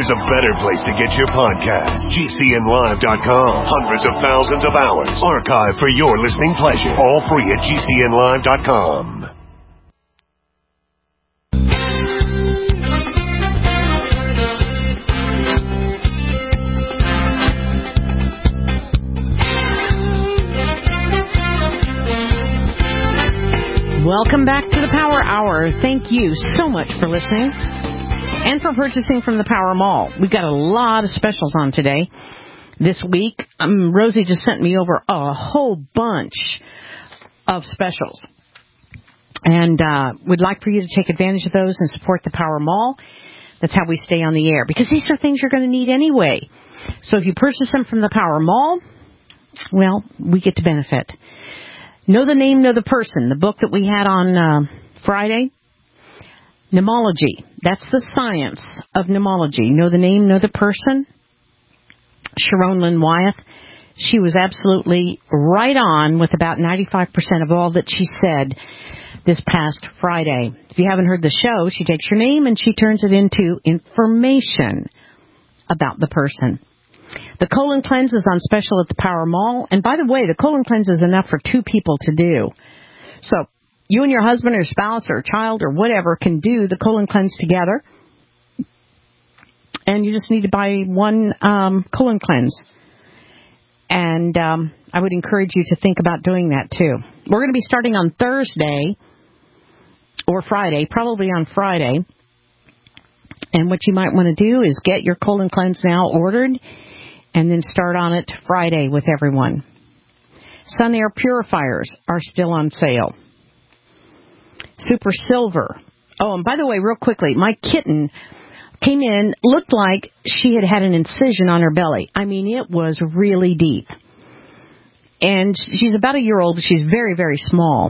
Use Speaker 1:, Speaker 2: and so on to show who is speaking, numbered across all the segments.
Speaker 1: there's a better place to get your podcast. GCNlive.com. Hundreds of thousands of hours archived for your listening pleasure. All free at GCNlive.com.
Speaker 2: Welcome back to the Power Hour. Thank you so much for listening and for purchasing from the Power Mall. We've got a lot of specials on today. This week, Rosie just sent me over a whole bunch of specials. And we'd like for you to take advantage of those and support the Power Mall. That's how we stay on the air, because these are things you're going to need anyway. So if you purchase them from the Power Mall, well, we get to benefit. Know the Name, Know the Person, the book that we had on Friday. Mnemology. That's the science of mnemology. Know the Name, Know the Person. Sharon Lynn Wyeth. She was absolutely right on with about 95% of all that she said this past Friday. If you haven't heard the show, she takes your name and she turns it into information about the person. The colon cleanse is on special at the Power Mall. And by the way, the colon cleanse is enough for 2 people to do. So you and your husband or spouse or child or whatever can do the colon cleanse together. And you just need to buy one colon cleanse. And I would encourage you to think about doing that too. We're going to be starting on Thursday or Friday, probably on Friday. And what you might want to do is get your colon cleanse now ordered and then start on it Friday with everyone. Sun Air purifiers are still on sale. Super Silver. Oh, and by the way, real quickly, my kitten came in, looked like she had had an incision on her belly. I mean, it was really deep. And she's about a year old. She's very, very small.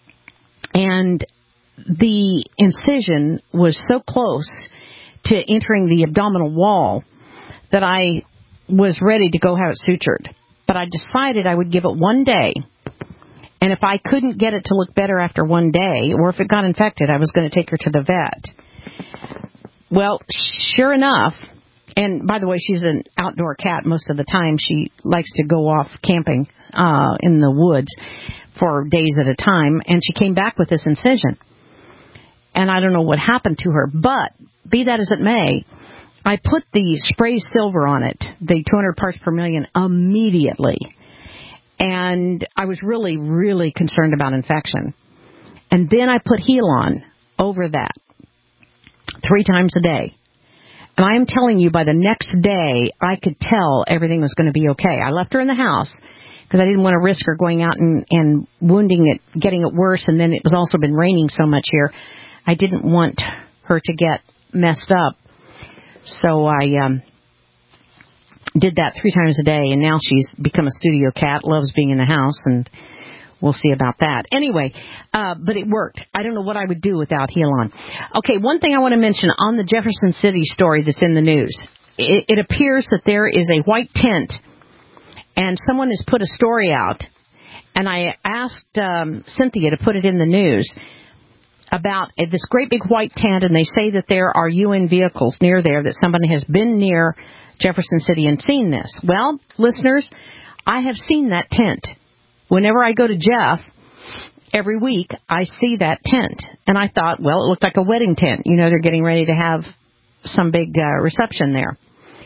Speaker 2: And the incision was so close to entering the abdominal wall that I was ready to go have it sutured. But I decided I would give it 1 day. And if I couldn't get it to look better after 1 day, or if it got infected, I was going to take her to the vet. Well, sure enough, and by the way, she's an outdoor cat most of the time. She likes to go off camping in the woods for days at a time. And she came back with this incision. And I don't know what happened to her. But be that as it may, I put the Spray Silver on it, the 200 parts per million, immediately. And I was really, really concerned about infection. And then I put Heal-On over that 3 times a day. And I am telling you, by the next day, I could tell everything was going to be okay. I left her in the house because I didn't want to risk her going out and wounding it, getting it worse. And then it was also been raining so much here. I didn't want her to get messed up. So I did that 3 times a day, and now she's become a studio cat, loves being in the house, and we'll see about that. Anyway, but it worked. I don't know what I would do without Heal-On. Okay, one thing I want to mention on the Jefferson City story that's in the news. It appears that there is a white tent, and someone has put a story out, and I asked Cynthia to put it in the news about this great big white tent, and they say that there are UN vehicles near there, that somebody has been near Jefferson City and seen this. Well, listeners, I have seen that tent. Whenever I go to Jeff, every week, I see that tent. And I thought, well, it looked like a wedding tent. You know, they're getting ready to have some big reception there.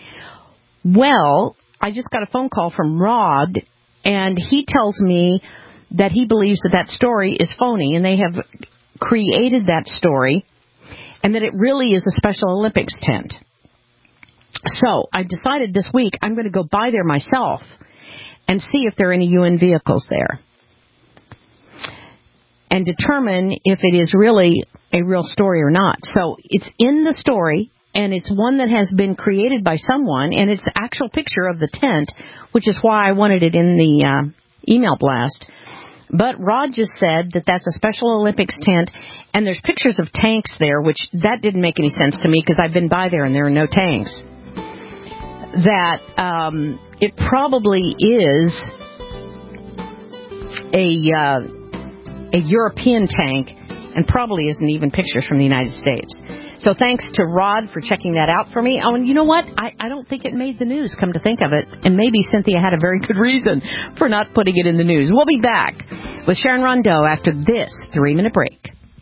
Speaker 2: Well, I just got a phone call from Rod, and he tells me that he believes that that story is phony, and they have created that story, and that it really is a Special Olympics tent. So I decided this week I'm going to go by there myself and see if there are any UN vehicles there and determine if it is really a real story or not. So it's in the story, and it's one that has been created by someone, and it's an actual picture of the tent, which is why I wanted it in the email blast. But Rod just said that that's a Special Olympics tent, and there's pictures of tanks there, which that didn't make any sense to me because I've been by there and there are no tanks. That it probably is a European tank, and probably isn't even pictures from the United States. So thanks to Rod for checking that out for me. Oh, and you know what? I don't think it made the news, come to think of it. And maybe Cynthia had a very good reason for not putting it in the news. We'll be back with Sharon Rondeau after this 3-minute break.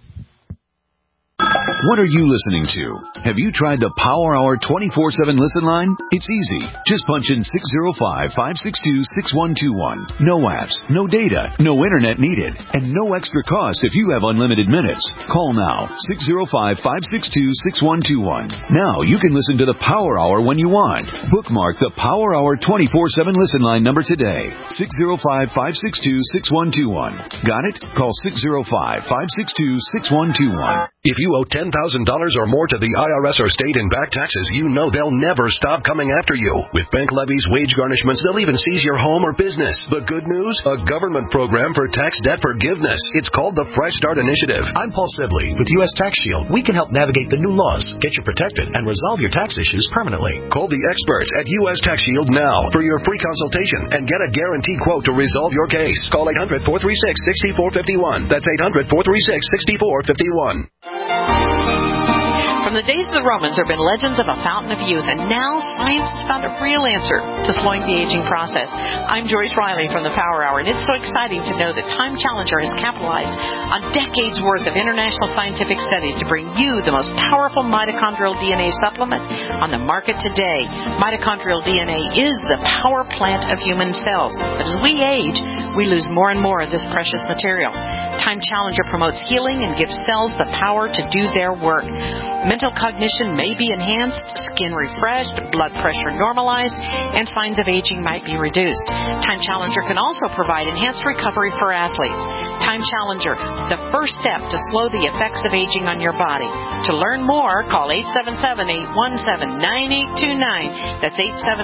Speaker 3: What are you listening to? Have you tried the Power Hour 24/7 listen line? It's easy. Just punch in 605-562-6121. No apps, no data, no internet needed, and no extra cost if you have unlimited minutes. Call now, 605-562-6121. Now you can listen to the Power Hour when you want. Bookmark the Power Hour 24/7 listen line number today, 605-562-6121. Got it? Call 605-562-6121.
Speaker 4: If you owe $10,000 or more to the IRS or state in back taxes, you know they'll never stop coming after you. With bank levies, wage garnishments, they'll even seize your home or business. The good news? A government program for tax debt forgiveness. It's called the Fresh Start Initiative.
Speaker 5: I'm Paul Sibley with U.S. Tax Shield. We can help navigate the new laws, get you protected, and resolve your tax issues permanently.
Speaker 4: Call the experts at U.S. Tax Shield now for your free consultation and get a guaranteed quote to resolve your case. Call 800-436-6451. That's 800-436-6451.
Speaker 6: From the days of the Romans, there have been legends of a fountain of youth, and now science has found a real answer to slowing the aging process. I'm Joyce Riley from the Power Hour, and it's so exciting to know that Time Challenger has capitalized on decades' worth of international scientific studies to bring you the most powerful mitochondrial DNA supplement on the market today. Mitochondrial DNA is the power plant of human cells, but as we age, we lose more and more of this precious material. Time Challenger promotes healing and gives cells the power to do their work. Mental cognition may be enhanced, skin refreshed, blood pressure normalized, and signs of aging might be reduced. Time Challenger can also provide enhanced recovery for athletes. Time Challenger, the first step to slow the effects of aging on your body. To learn more, call 877-817-9829. That's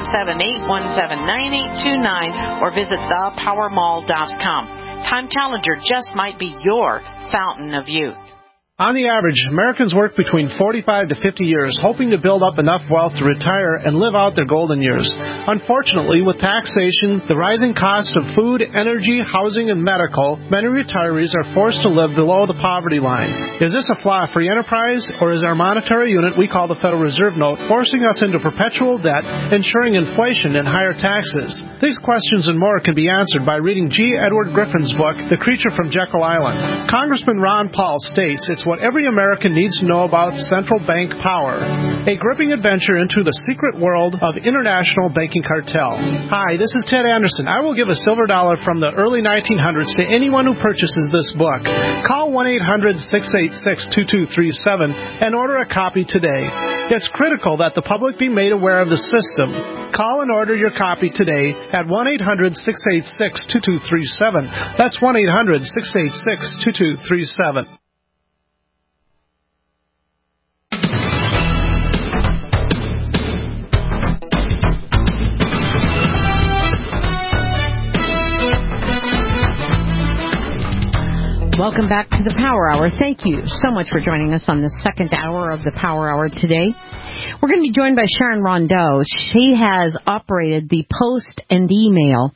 Speaker 6: 877-817-9829, or visit thepowermall.com. Time Challenger just might be your fountain of youth.
Speaker 7: On the average, Americans work between 45 to 50 years, hoping to build up enough wealth to retire and live out their golden years. Unfortunately, with taxation, the rising cost of food, energy, housing, and medical, many retirees are forced to live below the poverty line. Is this a flaw free enterprise, or is our monetary unit we call the Federal Reserve Note forcing us into perpetual debt, ensuring inflation and higher taxes? These questions and more can be answered by reading G. Edward Griffin's book, The Creature from Jekyll Island. Congressman Ron Paul states it's what every American needs to know about central bank power. A gripping adventure into the secret world of international banking cartel. Hi, this is Ted Anderson. I will give a silver dollar from the early 1900s to anyone who purchases this book. Call 1-800-686-2237 and order a copy today. It's critical that the public be made aware of the system. Call and order your copy today at 1-800-686-2237. That's 1-800-686-2237.
Speaker 2: Welcome back to the Power Hour. Thank you so much for joining us on the second hour of the Power Hour today. We're going to be joined by Sharon Rondeau. She has operated the Post and Email,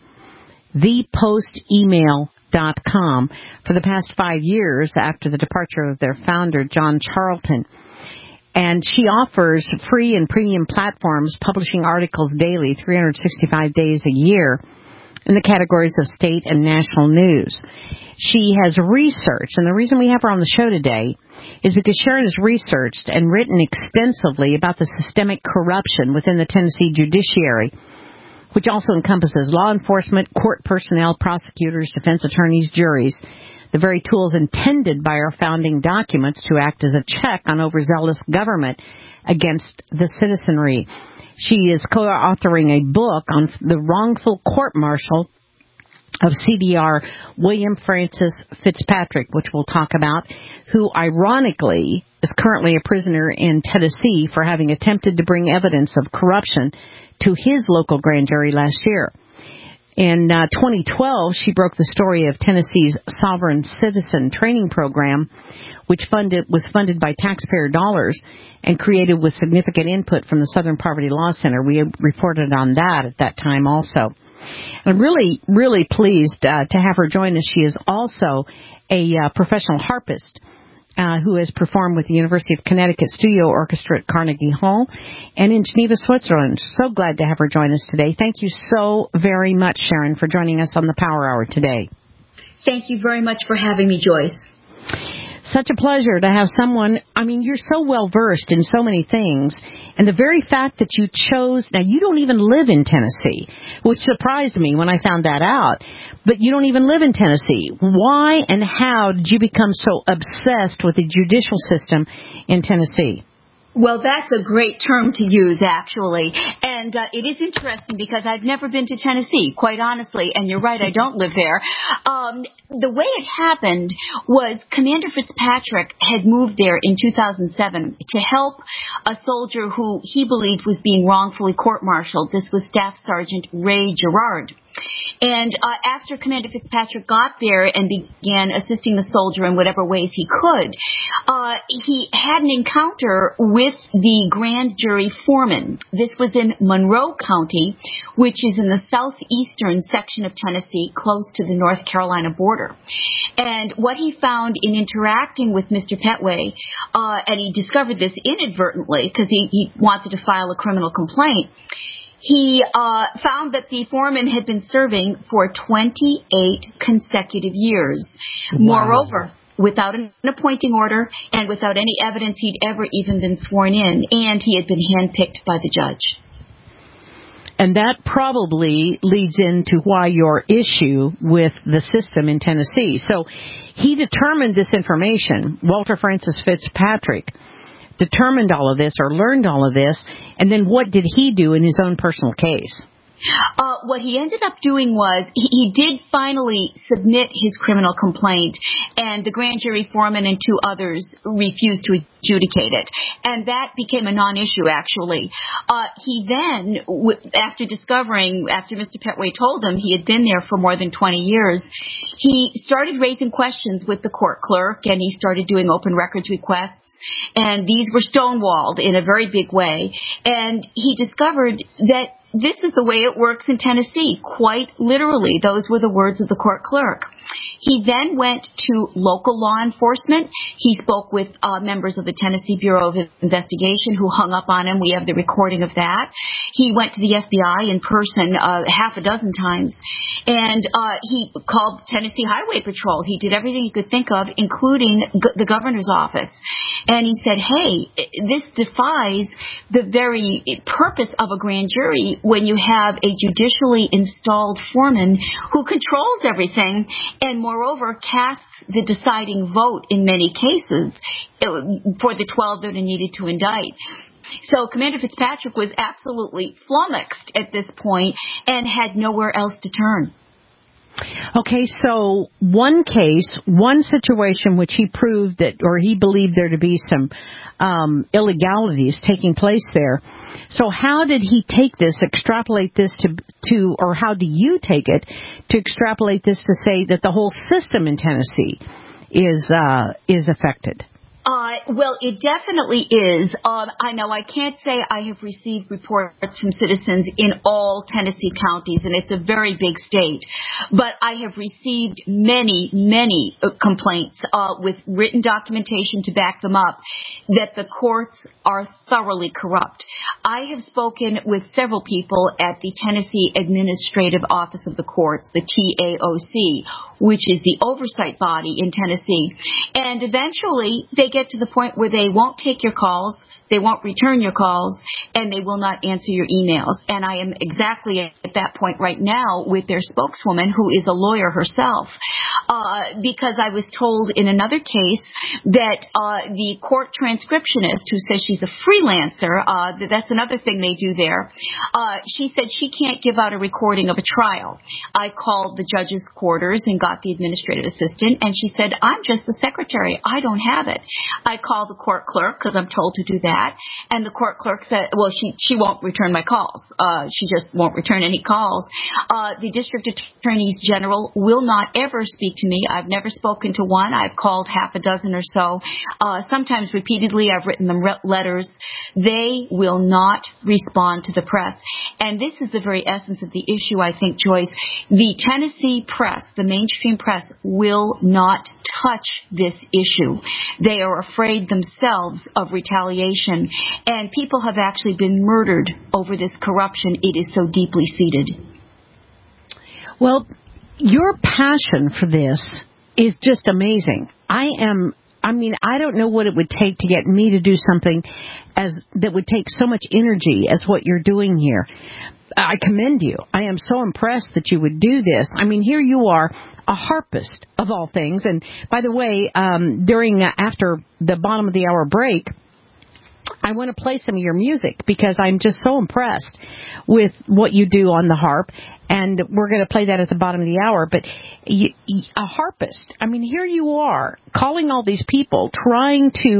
Speaker 2: thepostemail.com, for the past 5 years after the departure of their founder, John Charlton. And she offers free and premium platforms publishing articles daily, 365 days a year, in the categories of state and national news. She has researched, and the reason we have her on the show today is because Sharon has researched and written extensively about the systemic corruption within the Tennessee judiciary, which also encompasses law enforcement, court personnel, prosecutors, defense attorneys, juries, the very tools intended by our founding documents to act as a check on overzealous government against the citizenry. She is co-authoring a book on the wrongful court-martial of CDR William Francis Fitzpatrick, which we'll talk about, who ironically is currently a prisoner in Tennessee for having attempted to bring evidence of corruption to his local grand jury last year. In 2012, she broke the story of Tennessee's Sovereign Citizen Training Program, which was funded by taxpayer dollars and created with significant input from the Southern Poverty Law Center. We reported on that at that time also. I'm really, really pleased to have her join us. She is also a professional harpist who has performed with the University of Connecticut Studio Orchestra at Carnegie Hall and in Geneva, Switzerland. So glad to have her join us today. Thank you so very much, Sharon, for joining us on the Power Hour today.
Speaker 8: Thank you very much for having me, Joyce.
Speaker 2: Such a pleasure to have someone, I mean, you're so well versed in so many things, and the very fact that you chose, now you don't even live in Tennessee, which surprised me when I found that out, but you don't even live in Tennessee. Why and how did you become so obsessed with the judicial system in Tennessee?
Speaker 8: Well, that's a great term to use, actually. And it is interesting because I've never been to Tennessee, quite honestly. And you're right, I don't live there. The way it happened was Commander Fitzpatrick had moved there in 2007 to help a soldier who he believed was being wrongfully court-martialed. This was Staff Sergeant Ray Gerard. And after Commander Fitzpatrick got there and began assisting the soldier in whatever ways he could, he had an encounter with the grand jury foreman. This was in Monroe County, which is in the southeastern section of Tennessee, close to the North Carolina border. And what he found in interacting with Mr. Petway, and he discovered this inadvertently because he wanted to file a criminal complaint, he found that the foreman had been serving for 28 consecutive years. Wow. Moreover, without an appointing order and without any evidence he'd ever even been sworn in, and he had been handpicked by the judge.
Speaker 2: And that probably leads into why your issue with the system in Tennessee. So he determined this information, Walter Francis Fitzpatrick determined all of this or learned all of this, and then what did he do in his own personal case?
Speaker 8: What he ended up doing was he did finally submit his criminal complaint, and the grand jury foreman and two others refused to adjudicate it. And that became a non-issue, actually. He then, after Mr. Petway told him he had been there for more than 20 years, he started raising questions with the court clerk, and he started doing open records requests. And these were stonewalled in a very big way. And he discovered that this is the way it works in Tennessee, quite literally. Those were the words of the court clerk. He then went to local law enforcement. He spoke with members of the Tennessee Bureau of Investigation who hung up on him. We have the recording of that. He went to the FBI in person half a dozen times. And he called Tennessee Highway Patrol. He did everything he could think of, including the governor's office. And he said, hey, this defies the very purpose of a grand jury when you have a judicially installed foreman who controls everything and, moreover, casts the deciding vote in many cases for the 12 that are needed to indict. So Commander Fitzpatrick was absolutely flummoxed at this point and had nowhere else to turn.
Speaker 2: Okay, so one case, one situation which he proved that, or he believed there to be some illegalities taking place there. So how did he take this, extrapolate this to, or how do you take it to extrapolate this to say that the whole system in Tennessee is affected?
Speaker 8: Well, it definitely is. I know I can't say I have received reports from citizens in all Tennessee counties, and it's a very big state. But I have received many, many complaints with written documentation to back them up that the courts are thoroughly corrupt. I have spoken with several people at the Tennessee Administrative Office of the Courts, the TAOC, which is the oversight body in Tennessee. And eventually they get to the point where they won't take your calls, they won't return your calls, and they will not answer your emails. And I am exactly at that point right now with their spokeswoman, who is a lawyer herself, because I was told in another case that the court transcriptionist, who says she's a freelancer, that's another thing they do there, she said she can't give out a recording of a trial. I called the judge's quarters and got the administrative assistant, and she said, I'm just the secretary. I don't have it. I call the court clerk because I'm told to do that. And the court clerk said, well, she won't return my calls. She just won't return any calls. The district attorneys general will not ever speak to me. I've never spoken to one. I've called half a dozen or so. Sometimes repeatedly. I've written them letters. They will not respond to the press. And this is the very essence of the issue, I think, Joyce. The Tennessee press, the mainstream press, will not touch this issue. They are afraid themselves of retaliation. And people have actually been murdered over this corruption. It is so deeply seated.
Speaker 2: Well, your passion for this is just amazing. I don't know what it would take to get me to do something that would take so much energy as what you're doing here. I commend you. I am so impressed that you would do this. I mean, here you are, a harpist of all things. And by the way, after the bottom of the hour break, I want to play some of your music because I'm just so impressed with what you do on the harp, and we're going to play that at the bottom of the hour. But a harpist, I mean, here you are calling all these people, trying to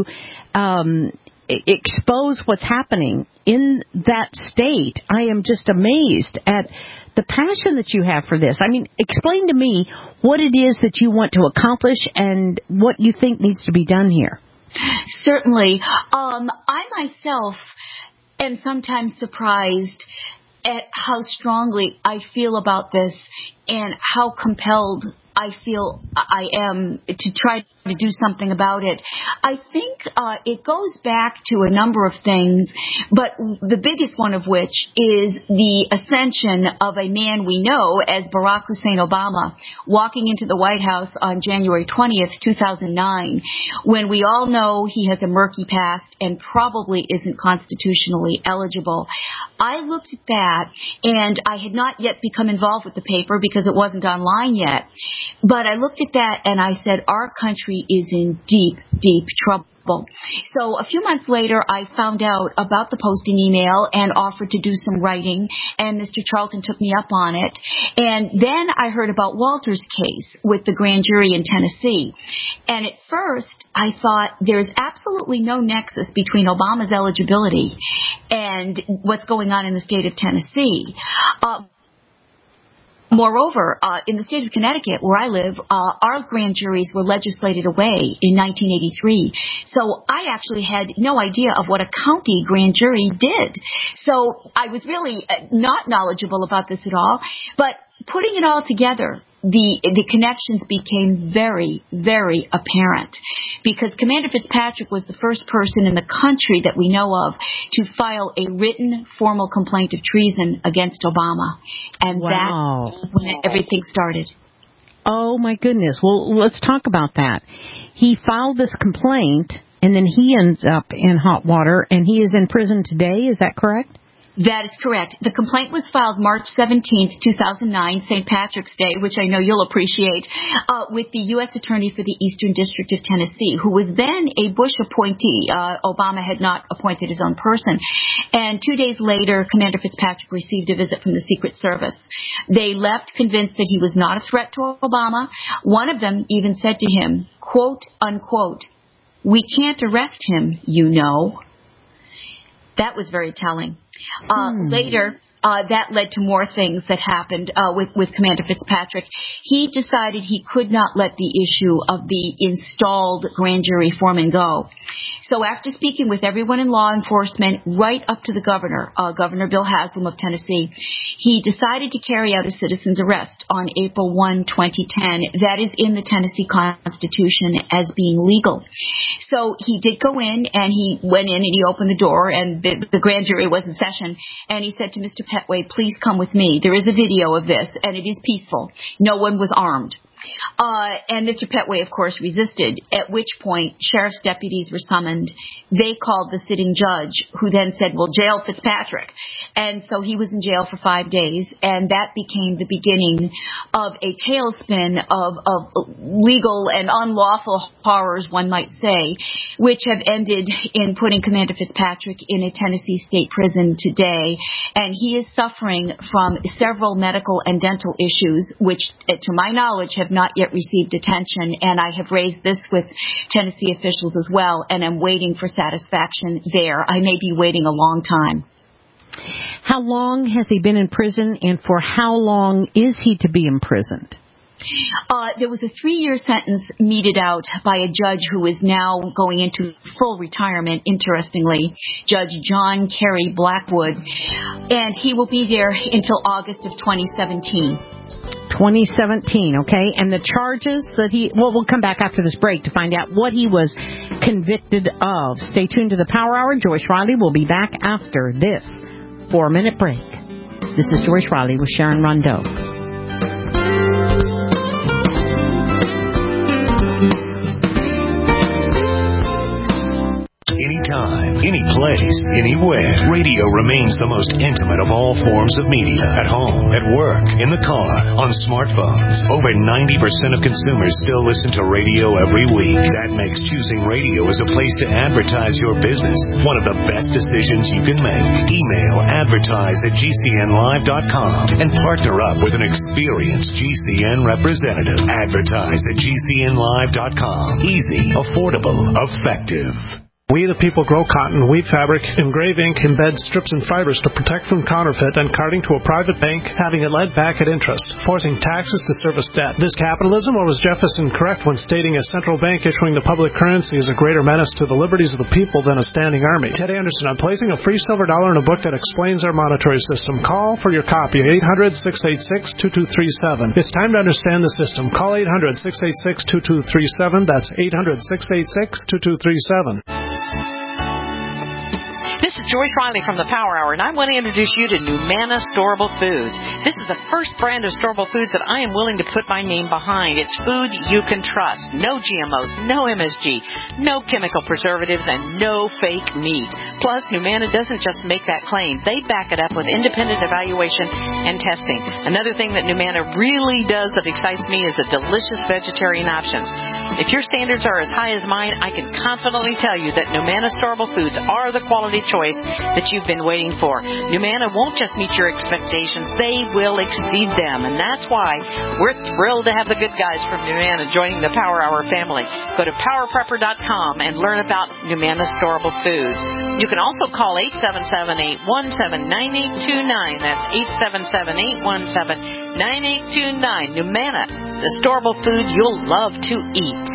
Speaker 2: expose what's happening in that state. I am just amazed at the passion that you have for this. I mean, explain to me what it is that you want to accomplish and what you think needs to be done here.
Speaker 8: Certainly. I myself am sometimes surprised at how strongly I feel about this and how compelled I feel I am to try to do something about it. I think it goes back to a number of things, but the biggest one of which is the ascension of a man we know as Barack Hussein Obama walking into the White House on January 20th, 2009, when we all know he has a murky past and probably isn't constitutionally eligible. I looked at that, and I had not yet become involved with the paper because it wasn't online yet. But I looked at that and I said, our country is in deep, deep trouble. So a few months later, I found out about the posting email and offered to do some writing, and Mr. Charlton took me up on it. And then I heard about Walter's case with the grand jury in Tennessee. And at first, I thought there's absolutely no nexus between Obama's eligibility and what's going on in the state of Tennessee. Moreover, in the state of Connecticut, where I live, our grand juries were legislated away in 1983. So I actually had no idea of what a county grand jury did. So I was really not knowledgeable about this at all. But putting it all together, the connections became very, very apparent, because Commander Fitzpatrick was the first person in the country that we know of to file a written formal complaint of treason against Obama. And
Speaker 2: wow.
Speaker 8: That's when everything started.
Speaker 2: Oh, my goodness. Well, let's talk about that. He filed this complaint, and then he ends up in hot water, and he is in prison today. Is that correct?
Speaker 8: That is correct. The complaint was filed March 17th, 2009, St. Patrick's Day, which I know you'll appreciate, with the U.S. Attorney for the Eastern District of Tennessee, who was then a Bush appointee. Obama had not appointed his own person. And 2 days later, Commander Fitzpatrick received a visit from the Secret Service. They left convinced that he was not a threat to Obama. One of them even said to him, quote, unquote, "We can't arrest him, you know." That was very telling. Later, that led to more things that happened with Commander Fitzpatrick. He decided he could not let the issue of the installed grand jury foreman go. So after speaking with everyone in law enforcement, right up to the governor, Governor Bill Haslam of Tennessee, he decided to carry out a citizen's arrest on April 1, 2010. That is in the Tennessee Constitution as being legal. So he did go in, and he went in and he opened the door, and the grand jury was in session. And he said to Mr. Petway, "Please come with me. There is a video of this, and it is peaceful. No one was armed." And Mr. Petway, of course, resisted, at which point sheriff's deputies were summoned. They called the sitting judge, who then said, well, jail Fitzpatrick. And so he was in jail for 5 days, and that became the beginning of a tailspin of legal and unlawful horrors, one might say, which have ended in putting Commander Fitzpatrick in a Tennessee state prison today. And he is suffering from several medical and dental issues, which, to my knowledge, have have not yet received attention, and I have raised this with Tennessee officials as well, and I'm waiting for satisfaction there. I may be waiting a long time.
Speaker 2: How long has he been in prison, and for how long is he to be imprisoned?
Speaker 8: There was a 3-year sentence meted out by a judge who is now going into full retirement, interestingly, Judge John Kerry Blackwood, and he will be there until August of 2017.
Speaker 2: 2017, okay? And the charges that we'll come back after this break to find out what he was convicted of. Stay tuned to the Power Hour. Joyce Riley will be back after this 4-minute break. This is Joyce Riley with Sharon Rondeau.
Speaker 1: Anytime, any place, anywhere. Radio remains the most intimate of all forms of media. At home, at work, in the car, on smartphones. Over 90% of consumers still listen to radio every week. That makes choosing radio as a place to advertise your business one of the best decisions you can make. Email advertise@gcnlive.com and partner up with an experienced GCN representative. Advertise at gcnlive.com. Easy, affordable, effective.
Speaker 7: We the people grow cotton, weave fabric, engrave ink, embed strips and fibers to protect from counterfeit and carting to a private bank, having it led back at interest, forcing taxes to service debt. This capitalism, or was Jefferson correct when stating a central bank issuing the public currency is a greater menace to the liberties of the people than a standing army? Ted Anderson, I'm placing a free silver dollar in a book that explains our monetary system. Call for your copy, 800-686-2237. It's time to understand the system. Call 800-686-2237. That's 800-686-2237.
Speaker 6: This is Joyce Riley from the Power Hour, and I want to introduce you to Numana Storable Foods. This is the first brand of storable foods that I am willing to put my name behind. It's food you can trust. No GMOs, no MSG, no chemical preservatives, and no fake meat. Plus, Numana doesn't just make that claim. They back it up with independent evaluation and testing. Another thing that Numana really does that excites me is the delicious vegetarian options. If your standards are as high as mine, I can confidently tell you that Numana Storable Foods are the quality choice that you've been waiting for. Numana won't just meet your expectations, they will exceed them. And that's why we're thrilled to have the good guys from Numana joining the Power Hour family. Go to powerprepper.com and learn about Numana Storable Foods. You can also call 877-817-9829. That's 877-817-9829. Numana, the storable food you'll love to eat.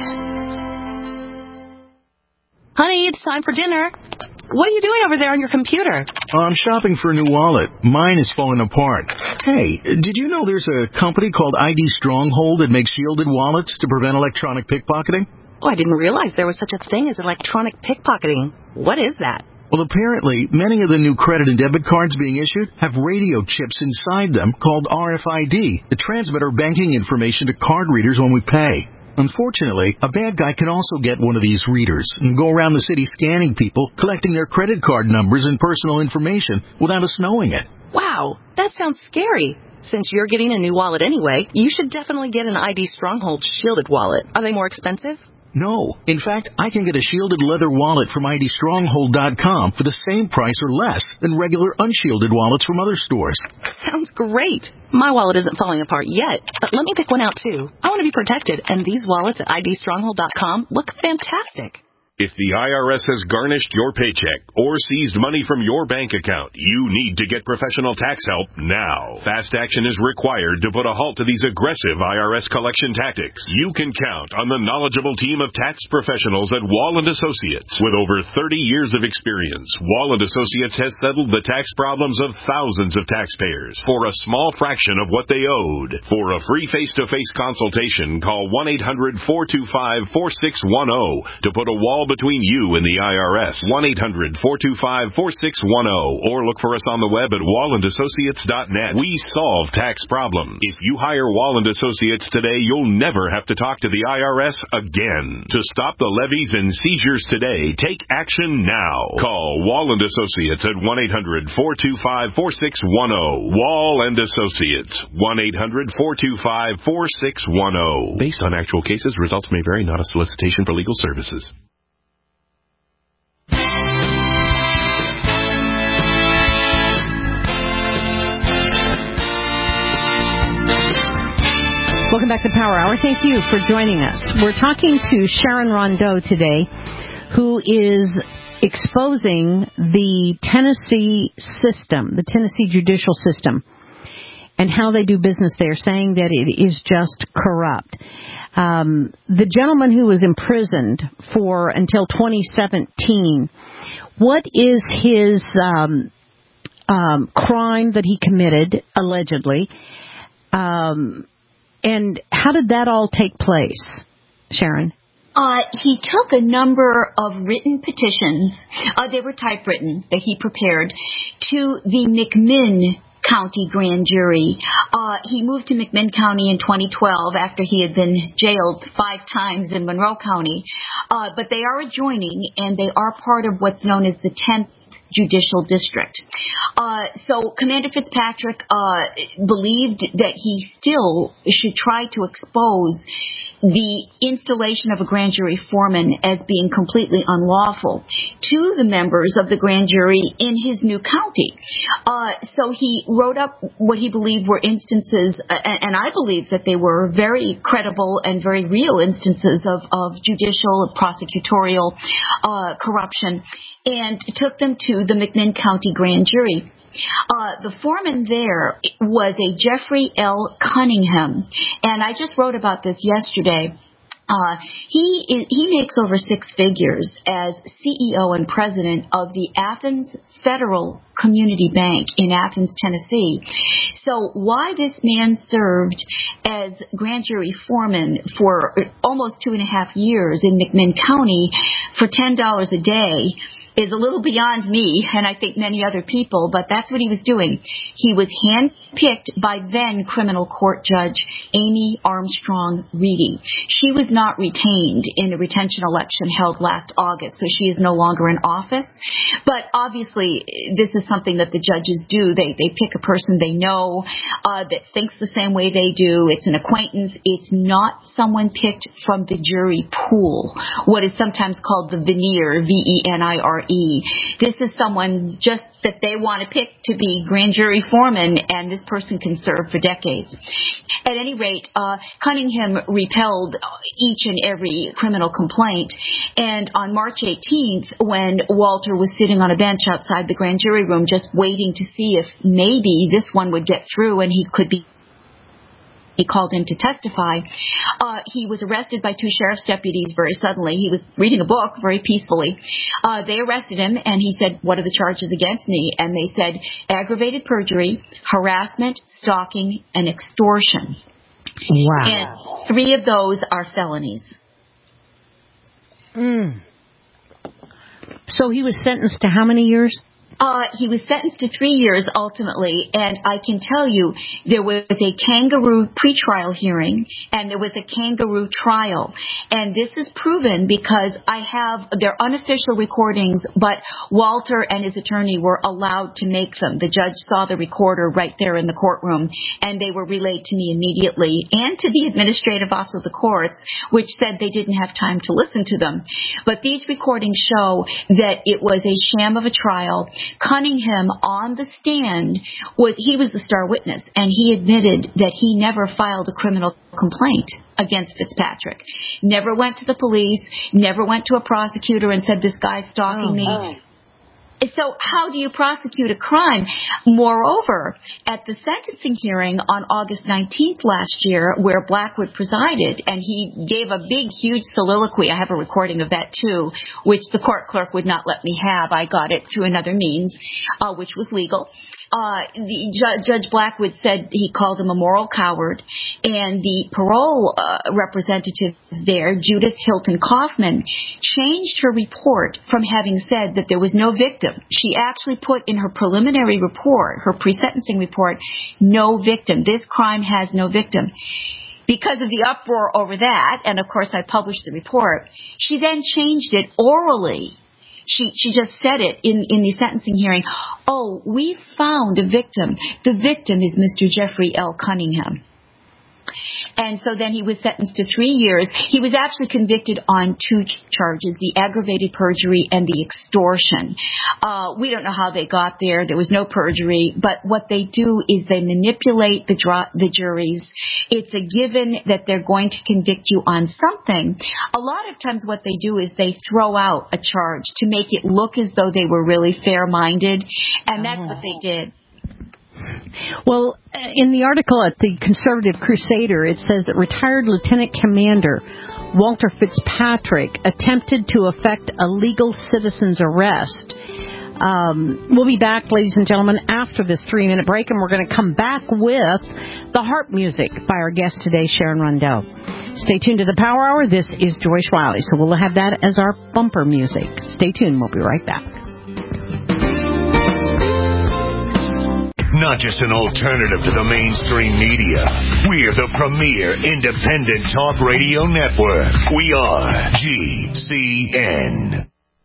Speaker 9: Honey, it's time for dinner. What are you doing over there on your computer?
Speaker 10: I'm shopping for a new wallet. Mine is falling apart. Hey, did you know there's a company called ID Stronghold that makes shielded wallets to prevent electronic pickpocketing?
Speaker 9: Oh, I didn't realize there was such a thing as electronic pickpocketing. What is that?
Speaker 10: Well, apparently, many of the new credit and debit cards being issued have radio chips inside them called RFID that transmit our banking information to card readers when we pay. Unfortunately, a bad guy can also get one of these readers and go around the city scanning people, collecting their credit card numbers and personal information without us knowing it.
Speaker 9: Wow, that sounds scary. Since you're getting a new wallet anyway, you should definitely get an ID Stronghold shielded wallet. Are they more expensive?
Speaker 10: No. In fact, I can get a shielded leather wallet from IDStronghold.com for the same price or less than regular unshielded wallets from other stores.
Speaker 9: Sounds great. My wallet isn't falling apart yet, but let me pick one out too. I want to be protected, and these wallets at IDStronghold.com look fantastic.
Speaker 11: If the IRS has garnished your paycheck or seized money from your bank account, you need to get professional tax help now. Fast action is required to put a halt to these aggressive IRS collection tactics. You can count on the knowledgeable team of tax professionals at Wall & Associates. With over 30 years of experience, Wall & Associates has settled the tax problems of thousands of taxpayers for a small fraction of what they owed. For a free face-to-face consultation, call 1-800-425-4610 to put a wall between you and the IRS. 1-800-425-4610 or look for us on the web at wallandassociates.net. We solve tax problems. If you hire Wall & Associates today, you'll never have to talk to the IRS again. To stop the levies and seizures today, take action now. Call Wall & Associates at 1-800-425-4610. Wall & Associates. 1-800-425-4610. Based on actual cases, results may vary, not a solicitation for legal services.
Speaker 2: Welcome back to Power Hour. Thank you for joining us. We're talking to Sharon Rondeau today, who is exposing the Tennessee system, the Tennessee judicial system, and how they do business there, saying that it is just corrupt. The gentleman who was imprisoned for until 2017, what is his crime that he committed, allegedly? And how did that all take place, Sharon?
Speaker 8: He took a number of written petitions, they were typewritten, that he prepared, to the McMinn County Grand Jury. He moved to McMinn County in 2012 after he had been jailed 5 times in Monroe County. But they are adjoining, and they are part of what's known as the 10th Judicial District. So Commander Fitzpatrick believed that he still should try to expose the installation of a grand jury foreman as being completely unlawful to the members of the grand jury in his new county. So he wrote up what he believed were instances, and I believe that they were very credible and very real instances of judicial, prosecutorial corruption, and took them to the McMinn County Grand Jury. The foreman there was a Jeffrey L. Cunningham, and I just wrote about this yesterday. He makes over 6 figures as CEO and president of the Athens Federal Community Bank in Athens, Tennessee. So why this man served as grand jury foreman for almost 2.5 years in McMinn County for $10 a day is a little beyond me, and I think many other people, but that's what he was doing. He was handpicked by then criminal court judge Amy Armstrong Reedy. She was not retained in a retention election held last August, so she is no longer in office. But obviously, this is something that the judges do. They pick a person they know that thinks the same way they do. It's an acquaintance. It's not someone picked from the jury pool, what is sometimes called the veneer, VENIRE. This is someone just that they want to pick to be grand jury foreman, and this person can serve for decades. At any rate, Cunningham repelled each and every criminal complaint, and on March 18th, when Walter was sitting on a bench outside the grand jury room just waiting to see if maybe this one would get through and he could be called in to testify, he was arrested by 2 sheriff's deputies very suddenly. He was reading a book very peacefully. They arrested him, and he said, "What are the charges against me?" And they said, aggravated perjury, harassment, stalking, and extortion.
Speaker 2: Wow.
Speaker 8: And 3 of those are felonies.
Speaker 2: So he was sentenced to how many years?
Speaker 8: He was sentenced to 3 years ultimately, and I can tell you there was a kangaroo pretrial hearing and there was a kangaroo trial. And this is proven because I have their unofficial recordings, but Walter and his attorney were allowed to make them. The judge saw the recorder right there in the courtroom, and they were relayed to me immediately and to the administrative office of the courts, which said they didn't have time to listen to them. But these recordings show that it was a sham of a trial. Cunningham on the stand was the star witness, and he admitted that he never filed a criminal complaint against Fitzpatrick. Never went to the police, never went to a prosecutor and said, "This guy's stalking me." So how do you prosecute a crime? Moreover, at the sentencing hearing on August 19th last year, where Blackwood presided, and he gave a big, huge soliloquy. I have a recording of that, too, which the court clerk would not let me have. I got it through another means, which was legal. Judge Blackwood said he called him a moral coward, and the parole representative there, Judith Hilton Kaufman, changed her report from having said that there was no victim. She actually put in her preliminary report, her pre-sentencing report, no victim. This crime has no victim. Because of the uproar over that, and of course I published the report, she then changed it orally. She just said it in the sentencing hearing. "Oh, we found a victim. The victim is Mr. Jeffrey L. Cunningham." And so then he was sentenced to 3 years. He was actually convicted on 2 charges, the aggravated perjury and the extortion. We don't know how they got there. There was no perjury. But what they do is they manipulate the juries. It's a given that they're going to convict you on something. A lot of times what they do is they throw out a charge to make it look as though they were really fair-minded. And that's what they did.
Speaker 2: Well, in the article at the Conservative Crusader, it says that retired Lieutenant Commander Walter Fitzpatrick attempted to effect a legal citizen's arrest. We'll be back, ladies and gentlemen, after this 3-minute break, and we're going to come back with the harp music by our guest today, Sharon Rondeau. Stay tuned to the Power Hour. This is Joyce Riley, so we'll have that as our bumper music. Stay tuned. We'll be right back.
Speaker 1: Not just an alternative to the mainstream media. We're the premier independent talk radio network. We are GCN.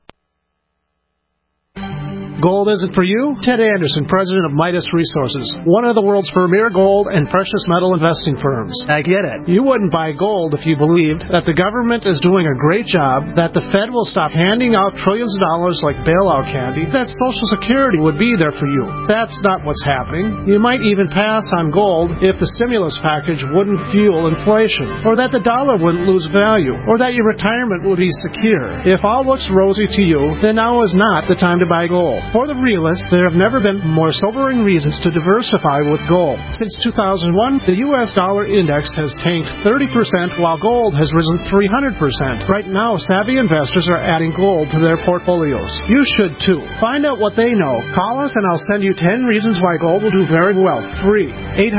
Speaker 7: Gold isn't for you? Ted Anderson, president of Midas Resources, one of the world's premier gold and precious metal investing firms. I get it. You wouldn't buy gold if you believed that the government is doing a great job, that the Fed will stop handing out trillions of dollars like bailout candy, that Social Security would be there for you. That's not what's happening. You might even pass on gold if the stimulus package wouldn't fuel inflation, or that the dollar wouldn't lose value, or that your retirement would be secure. If all looks rosy to you, then now is not the time to buy gold. For the realists, there have never been more sobering reasons to diversify with gold. Since 2001, the U.S. dollar index has tanked 30%, while gold has risen 300%. Right now, savvy investors are adding gold to their portfolios. You should too. Find out what they know. Call us and I'll send you 10 reasons why gold will do very well. Free.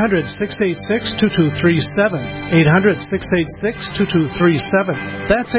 Speaker 7: 800-686-2237. 800-686-2237. That's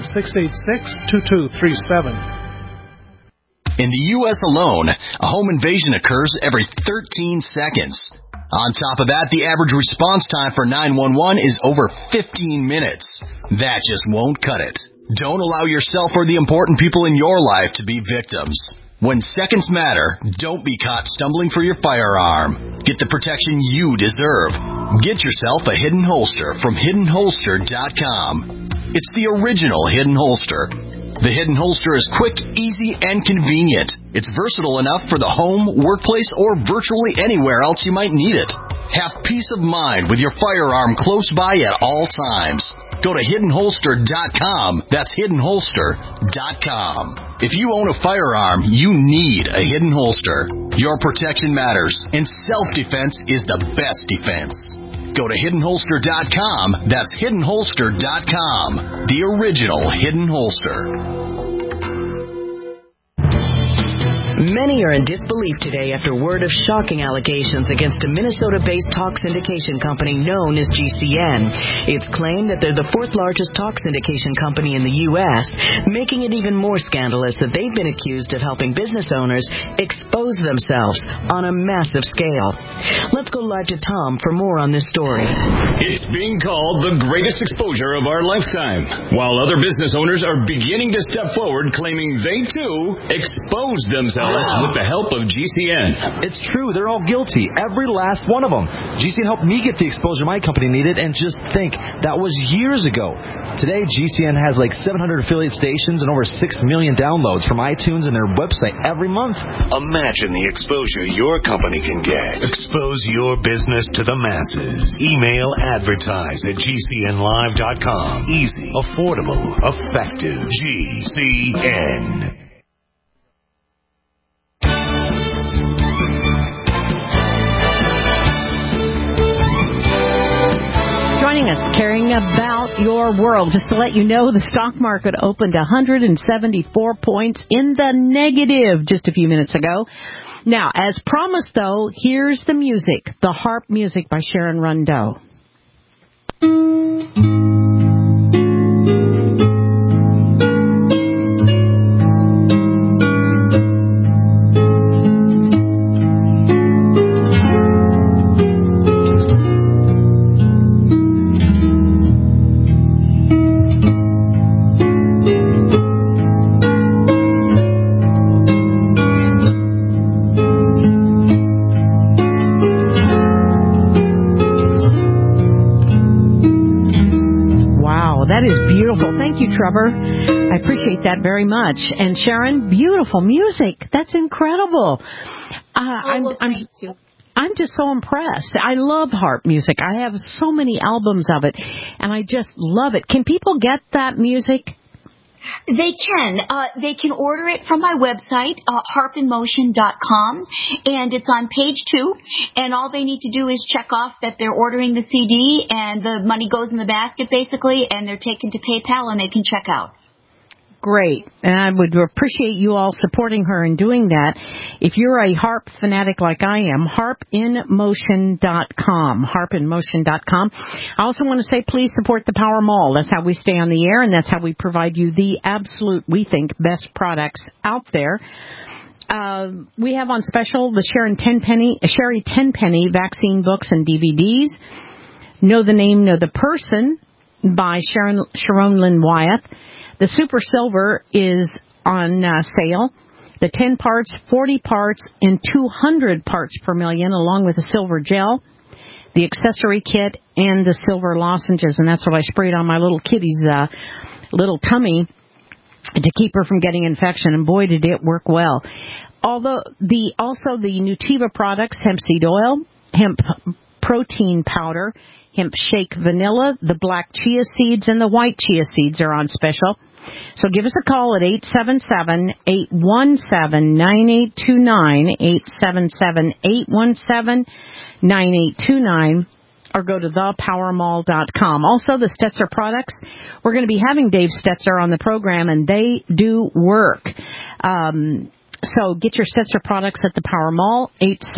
Speaker 7: 800-686-2237.
Speaker 12: In the U.S. alone, a home invasion occurs every 13 seconds. On top of that, the average response time for 911 is over 15 minutes. That just won't cut it. Don't allow yourself or the important people in your life to be victims. When seconds matter, don't be caught stumbling for your firearm. Get the protection you deserve. Get yourself a Hidden Holster from HiddenHolster.com. It's the original Hidden Holster. The Hidden Holster is quick, easy, and convenient. It's versatile enough for the home, workplace, or virtually anywhere else you might need it. Have peace of mind with your firearm close by at all times. Go to HiddenHolster.com. That's HiddenHolster.com. If you own a firearm, you need a Hidden Holster. Your protection matters, and self-defense is the best defense. Go to HiddenHolster.com. That's HiddenHolster.com. The original Hidden Holster.
Speaker 13: Many are in disbelief today after word of shocking allegations against a Minnesota-based talk syndication company known as GCN. It's claimed that they're the 4th largest talk syndication company in the U.S., making it even more scandalous that they've been accused of helping business owners expose themselves on a massive scale. Let's go live to Tom for more on this story.
Speaker 14: It's being called the greatest exposure of our lifetime, while other business owners are beginning to step forward claiming they, too, exposed themselves with the help of GCN.
Speaker 15: It's true. They're all guilty. Every last one of them. GCN helped me get the exposure my company needed, and just think, that was years ago. Today, GCN has like 700 affiliate stations and over 6 million downloads from iTunes and their website every month.
Speaker 1: Imagine the exposure your company can get. Expose your business to the masses. Email advertise@GCNlive.com. Easy, affordable, effective. GCN.
Speaker 2: Joining us, caring about your world. Just to let you know, the stock market opened 174 points in the negative just a few minutes ago. Now, as promised, though, here's the music, the harp music by Sharon Rondeau. Beautiful. Thank you, Trevor. I appreciate that very much. And Sharon, beautiful music. That's incredible.
Speaker 8: Thank you.
Speaker 2: I'm just so impressed. I love harp music. I have so many albums of it, and I just love it. Can people get that music?
Speaker 8: They can. They can order it from my website, harpinmotion.com, and it's on page 2. And all they need to do is check off that they're ordering the CD, and the money goes in the basket, basically, and they're taken to PayPal, and they can check out.
Speaker 2: Great. And I would appreciate you all supporting her in doing that. If you're a harp fanatic like I am, harpinmotion.com, harpinmotion.com. I also want to say please support the Power Mall. That's how we stay on the air, and that's how we provide you the absolute, we think, best products out there. We have on special the Sherry Tenpenny vaccine books and DVDs. Know the Name, Know the Person by Sharon Lynn Wyeth. The Super Silver is on sale. The 10 parts, 40 parts, and 200 parts per million, along with the silver gel, the accessory kit, and the silver lozenges. And that's what I sprayed on my little kitty's little tummy to keep her from getting infection. And boy, did it work well. Also the Nutiva products, hemp seed oil, hemp protein powder, hemp shake vanilla, the black chia seeds, and the white chia seeds are on special. So give us a call at 877-817-9829, 877-817-9829, or go to thepowermall.com. Also, the Stetzer products. We're going to be having Dave Stetzer on the program, and they do work. So get your Stetzer products at the Power Mall,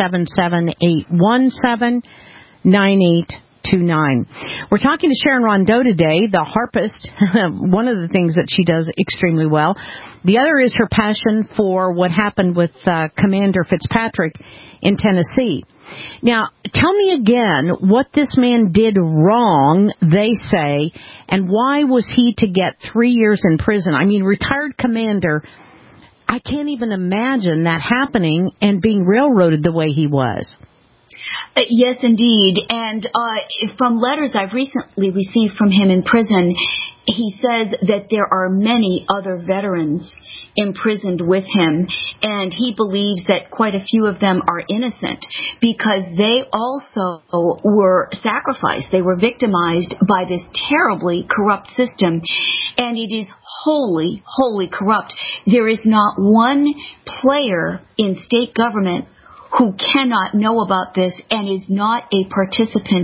Speaker 2: 877-817-9829. We're talking to Sharon Rondeau today, the harpist, one of the things that she does extremely well. The other is her passion for what happened with Commander Fitzpatrick in Tennessee. Now, tell me again what this man did wrong, they say, and why was he to get 3 years in prison? I mean, retired commander, I can't even imagine that happening and being railroaded the way he was.
Speaker 8: Yes, indeed. And from letters I've recently received from him in prison, he says that there are many other veterans imprisoned with him, and he believes that quite a few of them are innocent because they also were sacrificed. They were victimized by this terribly corrupt system, and it is wholly, wholly corrupt. There is not one player in state government who cannot know about this and is not a participant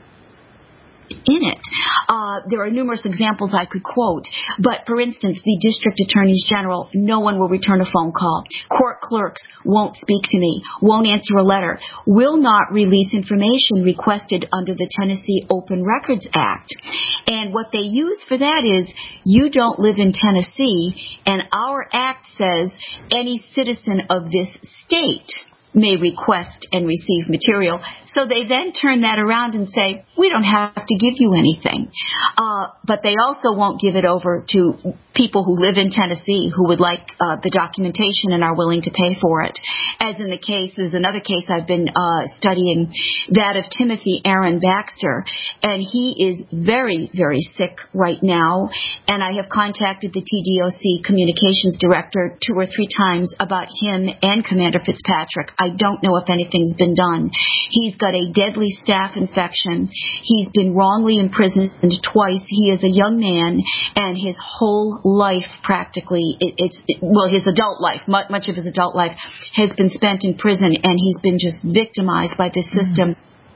Speaker 8: in it. There are numerous examples I could quote, but for instance, the district attorneys general, no one will return a phone call. Court clerks won't speak to me, won't answer a letter, will not release information requested under the Tennessee Open Records Act. And what they use for that is, you don't live in Tennessee, and our act says any citizen of this state may request and receive material. So they then turn that around and say, we don't have to give you anything. But they also won't give it over to people who live in Tennessee who would like the documentation and are willing to pay for it. As in the case, there's another case I've been studying, that of Timothy Aaron Baxter. And he is very, very sick right now. And I have contacted the TDOC communications director 2 or 3 times about him and Commander Fitzpatrick. I don't know if anything's been done. He's got a deadly staph infection. He's been wrongly imprisoned twice. He is a young man, and his whole life practically, his adult life, much of his adult life has been spent in prison, and he's been just victimized by this system.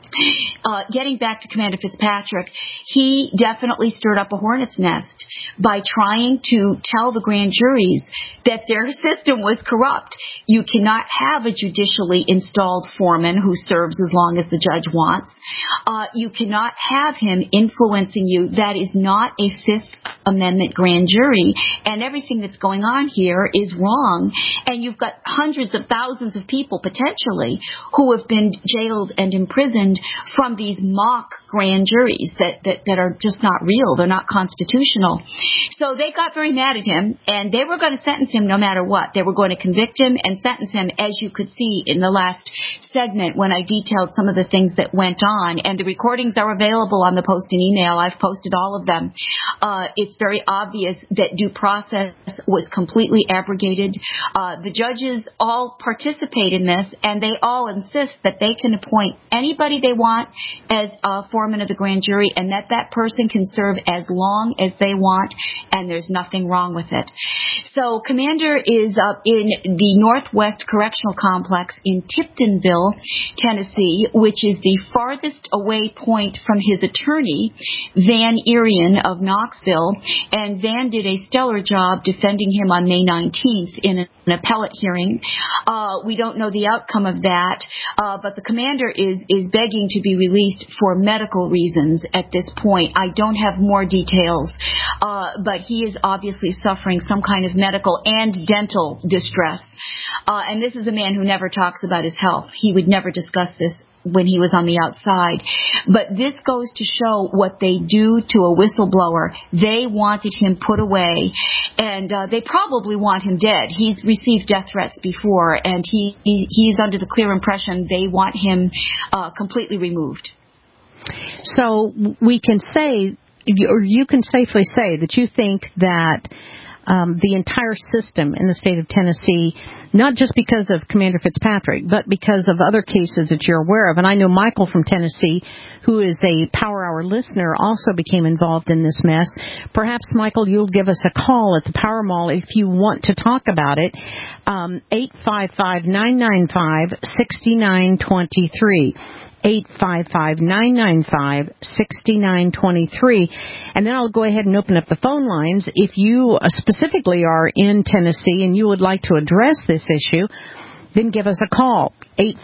Speaker 8: Getting back to Commander Fitzpatrick, he definitely stirred up a hornet's nest by trying to tell the grand juries that their system was corrupt. You cannot have a judicially installed foreman who serves as long as the judge wants. You cannot have him influencing you. That is not a Fifth Amendment grand jury, and everything that's going on here is wrong. And you've got hundreds of thousands of people potentially who have been jailed and imprisoned from these mock grand juries that are just not real. They're not constitutional. So they got very mad at him, and they were going to sentence him no matter what. They were going to convict him and sentence him, as you could see in the last segment when I detailed some of the things that went on. And the recordings are available on the Post and Email. I've posted all of them. It's it's very obvious that due process was completely abrogated. The judges all participate in this, and they all insist that they can appoint anybody they want as a foreman of the grand jury, and that person can serve as long as they want, and there's nothing wrong with it. So Commander is in the Northwest Correctional Complex in Tiptonville, Tennessee, which is the farthest away point from his attorney, Van Irion of Knoxville, and Van did a stellar job defending him on May 19th in an appellate hearing. We don't know the outcome of that, but the commander is begging to be released for medical reasons at this point. I don't have more details, but he is obviously suffering some kind of medical and dental distress. And this is a man who never talks about his health. He would never discuss this when he was on the outside. But this goes to show what they do to a whistleblower. They wanted him put away, and they probably want him dead. He's received death threats before, and he's under the clear impression they want him completely removed.
Speaker 2: So we can say, or you can safely say, that you think that the entire system in the state of Tennessee, not just because of Commander Fitzpatrick, but because of other cases that you're aware of. And I know Michael from Tennessee, who is a Power Hour listener, also became involved in this mess. Perhaps, Michael, you'll give us a call at the Power Mall if you want to talk about it. 855-995-6923. 855-995-6923. And then I'll go ahead and open up the phone lines. If you specifically are in Tennessee and you would like to address this issue, then give us a call.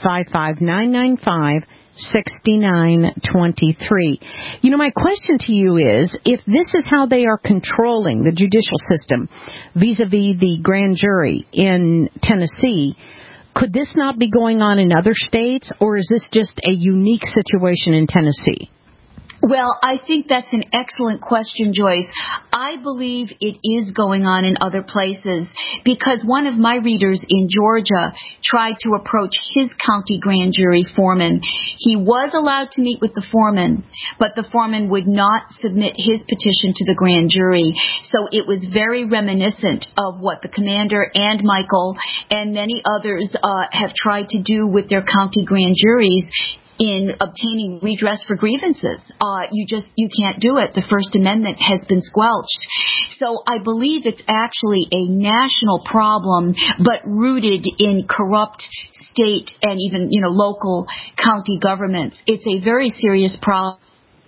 Speaker 2: 855-995-6923. You know, my question to you is, if this is how they are controlling the judicial system vis-a-vis the grand jury in Tennessee, could this not be going on in other states, or is this just a unique situation in Tennessee?
Speaker 8: Well, I think that's an excellent question, Joyce. I believe it is going on in other places because one of my readers in Georgia tried to approach his county grand jury foreman. He was allowed to meet with the foreman, but the foreman would not submit his petition to the grand jury. So it was very reminiscent of what the commander and Michael and many others have tried to do with their county grand juries in obtaining redress for grievances. You can't do it. The First Amendment has been squelched. So I believe it's actually a national problem, but rooted in corrupt state and even, local county governments. It's a very serious problem.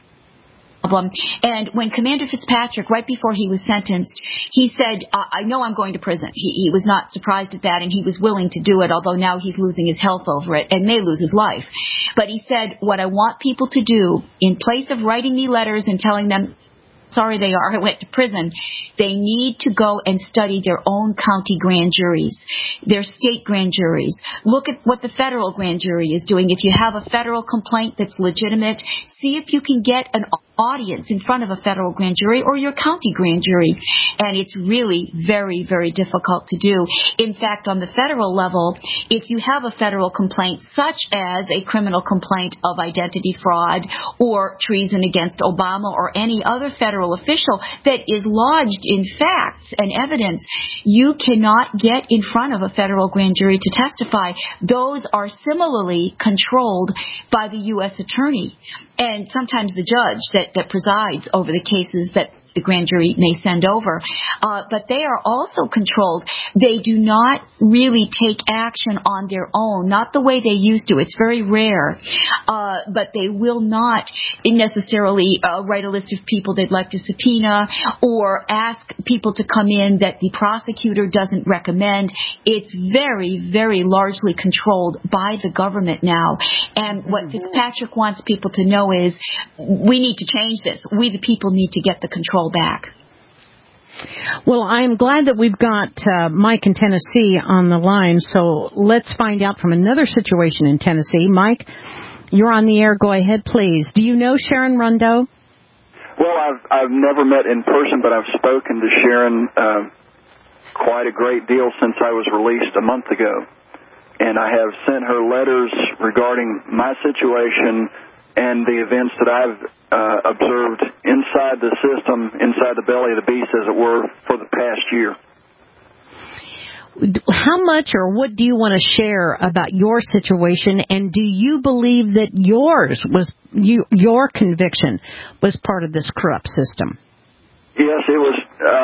Speaker 8: And when Commander Fitzpatrick, right before he was sentenced, he said, I know I'm going to prison. He was not surprised at that, and he was willing to do it, although now he's losing his health over it and may lose his life. But he said, what I want people to do, in place of writing me letters and telling them, sorry they are, I went to prison, they need to go and study their own county grand juries, their state grand juries. Look at what the federal grand jury is doing. If you have a federal complaint that's legitimate, see if you can get an audience in front of a federal grand jury or your county grand jury. And it's really very, very difficult to do. In fact, on the federal level, if you have a federal complaint, such as a criminal complaint of identity fraud or treason against Obama or any other federal official that is lodged in facts and evidence, you cannot get in front of a federal grand jury to testify. Those are similarly controlled by the U.S. attorney and sometimes the judge that presides over the cases that the grand jury may send over. But they are also controlled. They do not really take action on their own, not the way they used to. It's very rare. But they will not necessarily write a list of people they'd like to subpoena or ask people to come in that the prosecutor doesn't recommend. It's very, very largely controlled by the government now. And what Fitzpatrick wants people to know is we need to change this. We, the people, need to get the control back.
Speaker 2: Well, I'm glad that we've got Mike in Tennessee on the line, so let's find out from another situation in Tennessee. Mike, you're on the air. Go ahead, please. Do you know Sharon Rondeau?
Speaker 16: Well, I've never met in person, but I've spoken to Sharon quite a great deal since I was released a month ago. And I have sent her letters regarding my situation and the events that I've observed inside the system, inside the belly of the beast, as it were, for the past year.
Speaker 2: How much or what do you want to share about your situation, and do you believe that your conviction was part of this corrupt system?
Speaker 16: Yes, it was.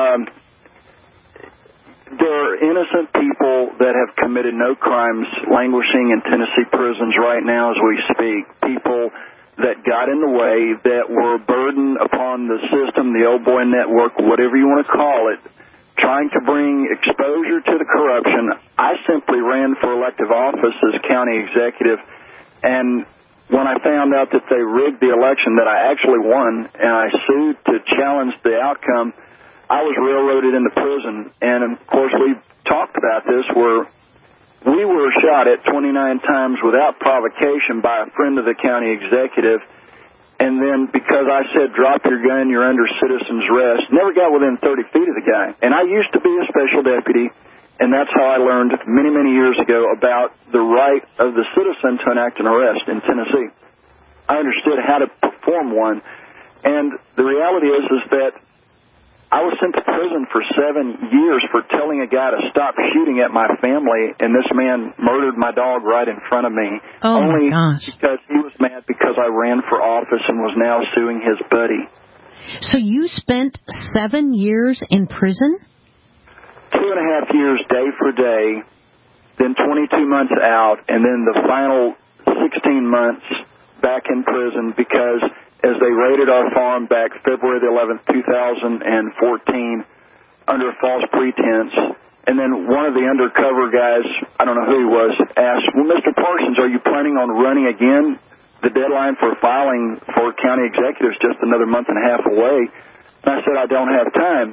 Speaker 16: There are innocent people that have committed no crimes languishing in Tennessee prisons right now as we speak. People that got in the way, that were a burden upon the system, the old boy network, whatever you want to call it, trying to bring exposure to the corruption. I simply ran for elective office as county executive, and when I found out that they rigged the election, that I actually won, and I sued to challenge the outcome, I was railroaded into prison. And, of course, we talked about this, where we were shot at 29 times without provocation by a friend of the county executive. And then because I said, drop your gun, you're under citizen's arrest, never got within 30 feet of the guy. And I used to be a special deputy, and that's how I learned many, many years ago about the right of the citizen to enact an arrest in Tennessee. I understood how to perform one. And the reality is that I was sent to prison for 7 years for telling a guy to stop shooting at my family, and this man murdered my dog right in front of me. Only because he was mad because I ran for office and was now suing his buddy.
Speaker 2: So you spent 7 years in prison?
Speaker 16: 2.5 years, day for day, then 22 months out, and then the final 16 months back in prison because as they raided our farm back February the 11th, 2014, under a false pretense. And then one of the undercover guys, I don't know who he was, asked, well, Mr. Parsons, are you planning on running again? The deadline for filing for county executive is just another month and a half away. And I said, I don't have time.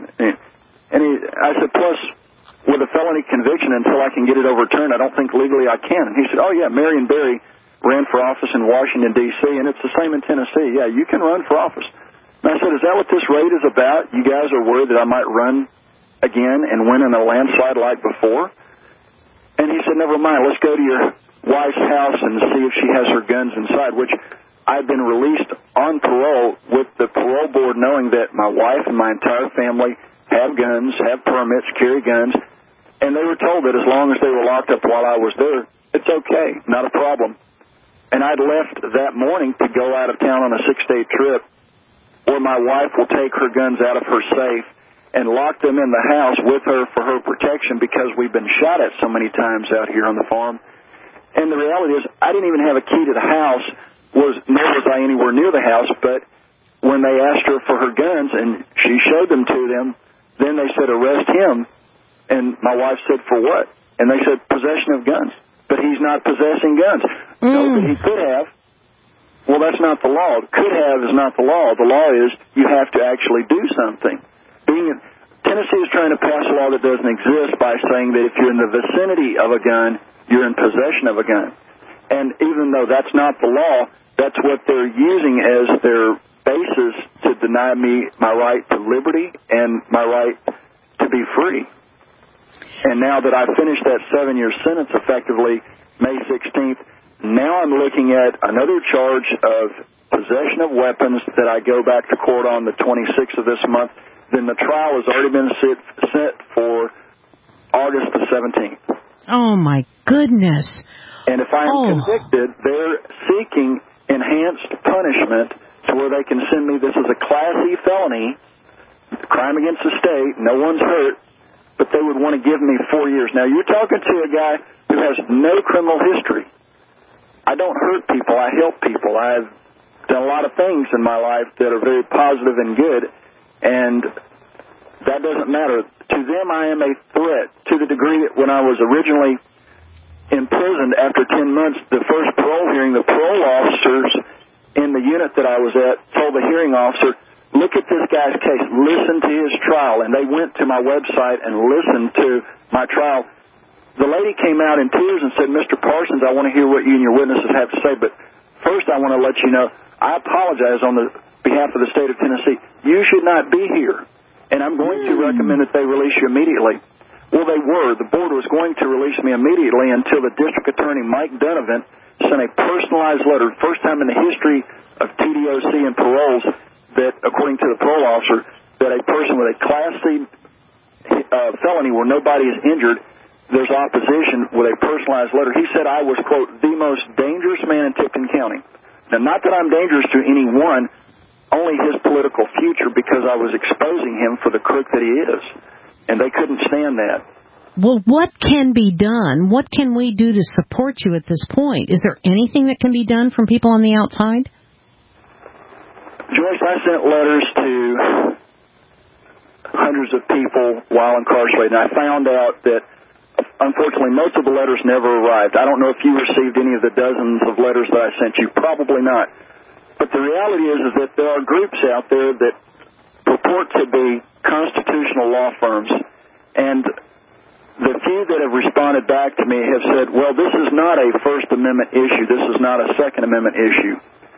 Speaker 16: I said, plus, with a felony conviction, until I can get it overturned, I don't think legally I can. And he said, oh, yeah, Marion Barry ran for office in Washington, D.C., and it's the same in Tennessee. Yeah, you can run for office. And I said, is that what this raid is about? You guys are worried that I might run again and win in a landslide like before? And he said, never mind, let's go to your wife's house and see if she has her guns inside, which I've been released on parole with the parole board knowing that my wife and my entire family have guns, have permits, carry guns, and they were told that as long as they were locked up while I was there, it's okay, not a problem. And I'd left that morning to go out of town on a 6-day trip where my wife will take her guns out of her safe and lock them in the house with her for her protection because we've been shot at so many times out here on the farm. And the reality is I didn't even have a key to the house, nor was I anywhere near the house, but when they asked her for her guns and she showed them to them, then they said, arrest him. And my wife said, for what? And they said, possession of guns. But he's not possessing guns. No, but he could have. Well, that's not the law. Could have is not the law. The law is you have to actually do something. Tennessee is trying to pass a law that doesn't exist by saying that if you're in the vicinity of a gun, you're in possession of a gun. And even though that's not the law, that's what they're using as their basis to deny me my right to liberty and my right to be free. And now that I've finished that 7-year sentence effectively May 16th, now I'm looking at another charge of possession of weapons that I go back to court on the 26th of this month. Then the trial has already been set for August the 17th.
Speaker 2: Oh, my goodness.
Speaker 16: And if I am convicted, they're seeking enhanced punishment to where they can send me, this is a Class E felony, crime against the state, no one's hurt, but they would want to give me 4 years. Now, you're talking to a guy who has no criminal history. I don't hurt people. I help people. I've done a lot of things in my life that are very positive and good, and that doesn't matter. To them, I am a threat to the degree that when I was originally imprisoned after 10 months, the first parole hearing, the parole officers in the unit that I was at told the hearing officer, look at this guy's case, listen to his trial. And they went to my website and listened to my trial. The lady came out in tears and said, Mr. Parsons, I want to hear what you and your witnesses have to say, but first I want to let you know, I apologize on the behalf of the state of Tennessee. You should not be here, and I'm going to recommend that they release you immediately. Well, they were. The board was going to release me immediately until the district attorney, Mike Donovan, sent a personalized letter, first time in the history of TDOC and paroles, that, according to the parole officer, that a person with a Class C felony where nobody is injured, there's opposition with a personalized letter. He said I was, quote, the most dangerous man in Tipton County. Now, not that I'm dangerous to anyone, only his political future, because I was exposing him for the crook that he is. And they couldn't stand that.
Speaker 2: Well, what can be done? What can we do to support you at this point? Is there anything that can be done from people on the outside?
Speaker 16: Joyce, I sent letters to hundreds of people while incarcerated, and I found out that, unfortunately, most of the letters never arrived. I don't know if you received any of the dozens of letters that I sent you. Probably not. But the reality is that there are groups out there that purport to be constitutional law firms, and the few that have responded back to me have said, well, this is not a First Amendment issue. This is not a Second Amendment issue.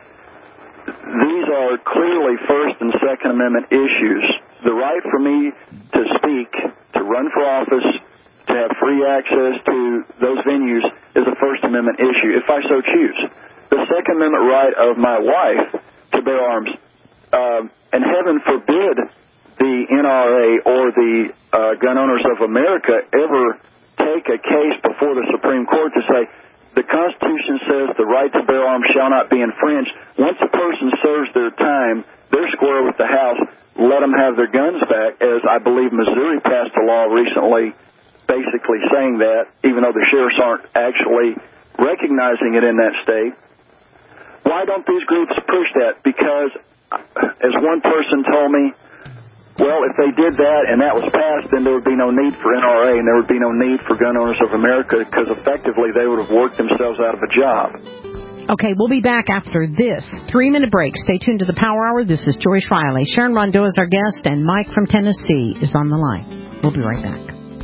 Speaker 16: These are clearly First and Second Amendment issues. The right for me to speak, to run for office, to have free access to those venues is a First Amendment issue, if I so choose. The Second Amendment right of my wife to bear arms, and heaven forbid the NRA or the Gun Owners of America ever take a case before the Supreme Court to say, the Constitution says the right to bear arms shall not be infringed. Once a person serves their time, they're square with the House. Let them have their guns back, as I believe Missouri passed a law recently basically saying that, even though the sheriffs aren't actually recognizing it in that state. Why don't these groups push that? Because, as one person told me, well, if they did that and that was passed, then there would be no need for NRA and there would be no need for Gun Owners of America, because effectively they would have worked themselves out of a job.
Speaker 2: Okay, we'll be back after this 3-minute break. Stay tuned to the Power Hour. This is Joyce Riley. Sharon Rondeau is our guest, and Mike from Tennessee is on the line. We'll be right back.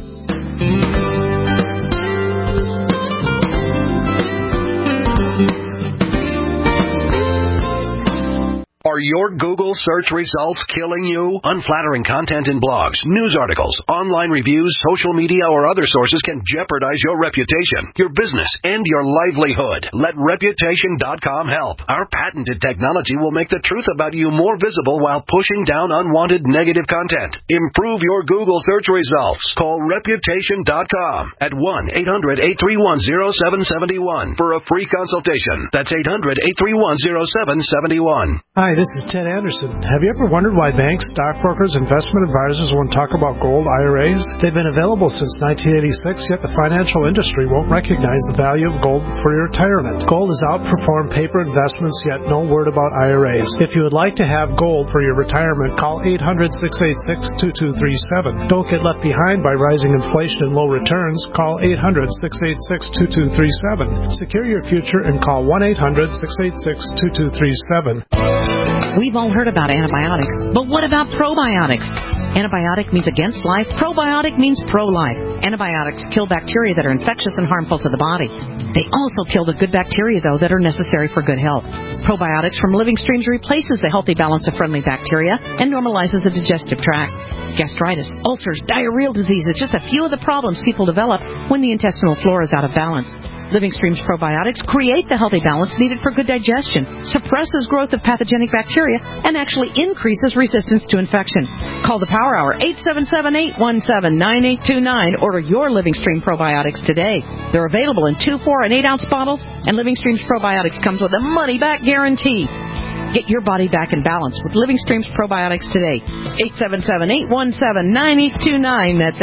Speaker 4: Are your Google search results killing you? Unflattering content in blogs, news articles, online reviews, social media, or other sources can jeopardize your reputation, your business, and your livelihood. Let Reputation.com help. Our patented technology will make the truth about you more visible while pushing down unwanted negative content. Improve your Google search results. Call Reputation.com at 1-800-831-0771 for a free consultation. That's 800-831-0771.
Speaker 7: Hi, this is Ted Anderson. Have you ever wondered why banks, stockbrokers, investment advisors won't talk about gold IRAs? They've been available since 1986, yet the financial industry won't recognize the value of gold for your retirement. Gold has outperformed paper investments, yet no word about IRAs. If you would like to have gold for your retirement, call 800-686-2237. Don't get left behind by rising inflation and low returns. Call 800-686-2237. Secure your future and call 1-800-686-2237.
Speaker 2: We've all heard about antibiotics, but what about probiotics? Antibiotic means against life. Probiotic means pro-life. Antibiotics kill bacteria that are infectious and harmful to the body. They also kill the good bacteria, though, that are necessary for good health. Probiotics from Living Streams replaces the healthy balance of friendly bacteria and normalizes the digestive tract. Gastritis, ulcers, diarrheal diseases, just a few of the problems people develop when the intestinal flora is out of balance. Living Streams probiotics create the healthy balance needed for good digestion, suppresses growth of pathogenic bacteria, and actually increases resistance to infection. Call the Power Hour, 877-817-9829. Order your Living Stream probiotics today. They're available in 2, 4, and 8-ounce bottles, and Living Streams probiotics comes with a money-back guarantee. Get your body back in balance with Living Streams probiotics today. 877-817-9829. That's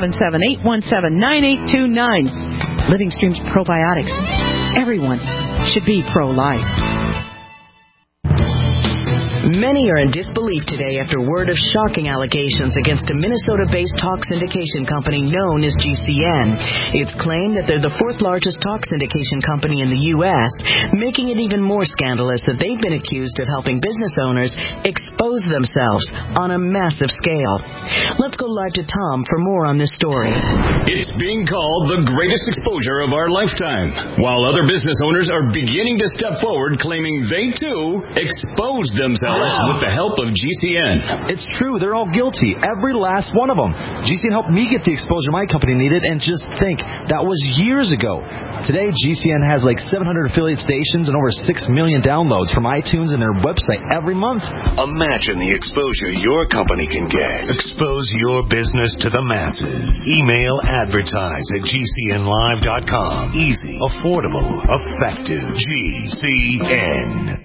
Speaker 2: 877-817-9829. Living Streams probiotics. Everyone should be pro-life.
Speaker 13: Many are in disbelief today after word of shocking allegations against a Minnesota-based talk syndication company known as GCN. It's claimed that they're the 4th largest talk syndication company in the U.S., making it even more scandalous that they've been accused of helping business owners expose themselves on a massive scale. Let's go live to Tom for more on this story.
Speaker 14: It's being called the greatest exposure of our lifetime, while other business owners are beginning to step forward claiming they, too, exposed themselves sellers with the help of GCN.
Speaker 15: It's true, they're all guilty, every last one of them. GCN helped me get the exposure my company needed, and just think, that was years ago. Today, GCN has like 700 affiliate stations and over 6 million downloads from iTunes and their website every month.
Speaker 1: Imagine the exposure your company can get. Expose your business to the masses. Email advertise@gcnlive.com. Easy, affordable, effective. GCN.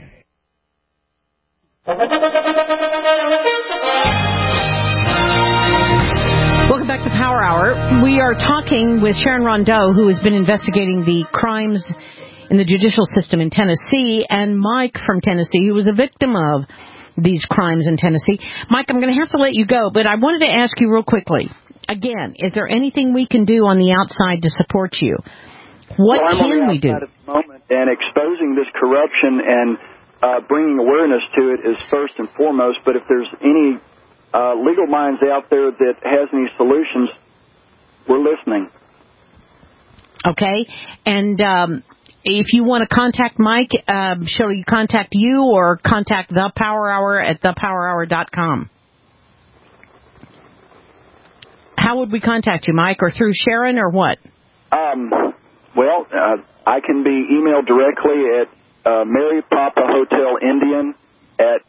Speaker 2: Welcome back to Power Hour. We are talking with Sharon Rondeau, who has been investigating the crimes in the judicial system in Tennessee, and Mike from Tennessee, who was a victim of these crimes in Tennessee. Mike, I'm going to have to let you go, but I wanted to ask you real quickly. Again, is there anything we can do on the outside to support you? What can we do?
Speaker 16: At the moment, and exposing this corruption and bringing awareness to it is first and foremost. But if there's any legal minds out there that has any solutions, we're listening.
Speaker 2: Okay, and if you want to contact Mike, shall he contact you or contact The Power Hour at thepowerhour.com? How would we contact you, Mike, or through Sharon, or what?
Speaker 16: Well, I can be emailed directly at Mary Papa Hotel Indian at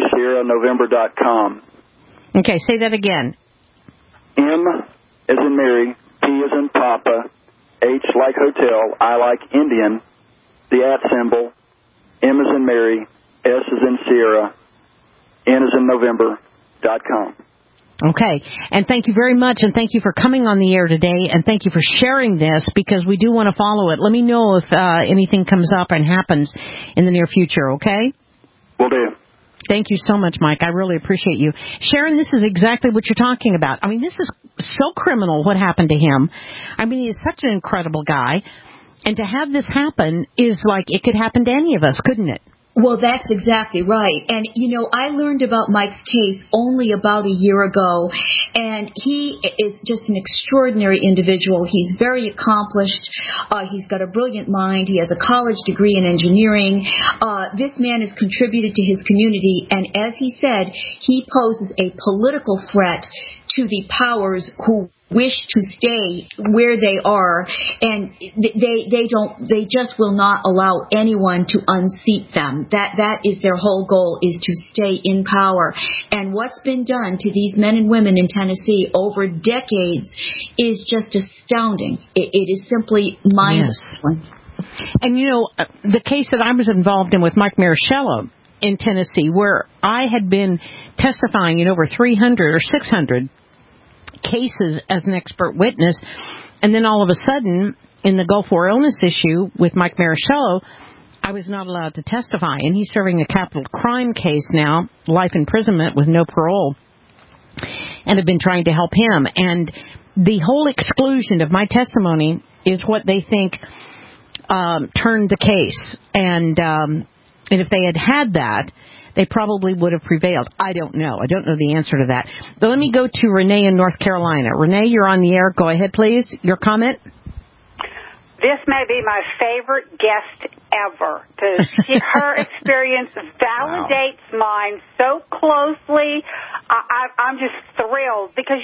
Speaker 16: MarySierraNovember.com.
Speaker 2: Okay, say that again.
Speaker 16: M as in Mary, P as in Papa, H like hotel, I like Indian, the @ symbol, M as in Mary, S as in Sierra, N as in November.com.
Speaker 2: Okay, and thank you very much, and thank you for coming on the air today, and thank you for sharing this, because we do want to follow it. Let me know if anything comes up and happens in the near future, okay?
Speaker 16: Will do.
Speaker 2: Thank you so much, Mike. I really appreciate you. Sharon, this is exactly what you're talking about. I mean, this is so criminal what happened to him. I mean, he's such an incredible guy, and to have this happen is like it could happen to any of us, couldn't it?
Speaker 8: Well, that's exactly right. And, I learned about Mike's case only about a year ago, and he is just an extraordinary individual. He's very accomplished. He's got a brilliant mind. He has a college degree in engineering. This man has contributed to his community, and as he said, he poses a political threat to the powers who wish to stay where they are, and they just will not allow anyone to unseat them. That is their whole goal, is to stay in power. And what's been done to these men and women in Tennessee over decades is just astounding. It is simply mind-blowing.
Speaker 2: And the case that I was involved in with Mike Maricello in Tennessee, where I had been testifying in over 300 or 600 cases as an expert witness, and then all of a sudden, in the Gulf War illness issue with Mike Maricello, I was not allowed to testify, and he's serving a capital crime case now, life imprisonment with no parole, and have been trying to help him. And the whole exclusion of my testimony is what they think turned the case, and if they had that, they probably would have prevailed. I don't know. I don't know the answer to that. But let me go to Renee in North Carolina. Renee, you're on the air. Go ahead, please. Your comment?
Speaker 17: This may be my favorite guest ever. Her experience validates mine so closely. I'm just thrilled because,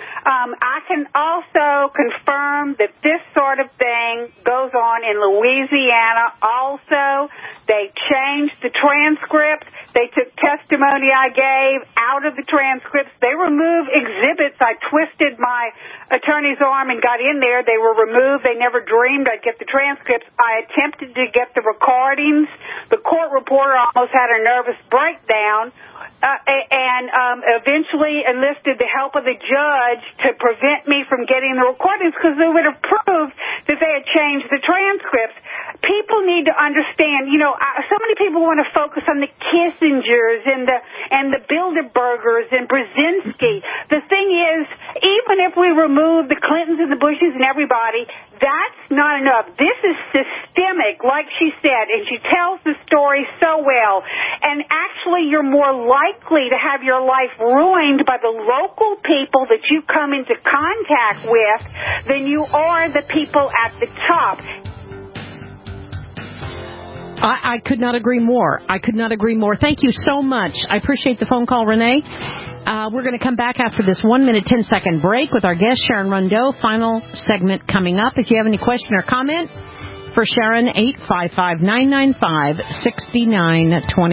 Speaker 17: I can also confirm that this sort of thing goes on in Louisiana also. They changed the transcript. They took testimony I gave out of the transcripts. They removed exhibits. I twisted my attorney's arm and got in there. They were removed. They never dreamed I'd get the transcripts. I attempted to get the recordings. The court reporter almost had a nervous breakdown. And eventually enlisted the help of the judge to prevent me from getting the recordings because they would have proved that they had changed the transcripts. People need to understand, so many people want to focus on the Kissingers and the Bilderbergers and Brzezinski. The thing is, even if we remove the Clintons and the Bushes and everybody, that's not enough. This is systemic, like she said, and she tells the story so well. And actually, you're more likely to have your life ruined by the local people that you come into contact with than you are the people at the top.
Speaker 2: I could not agree more. Thank you so much. I appreciate the phone call, Renee. We're going to come back after this 1 minute, 10-second break with our guest, Sharon Rondeau. Final segment coming up. If you have any question or comment for Sharon, 855-995-6920.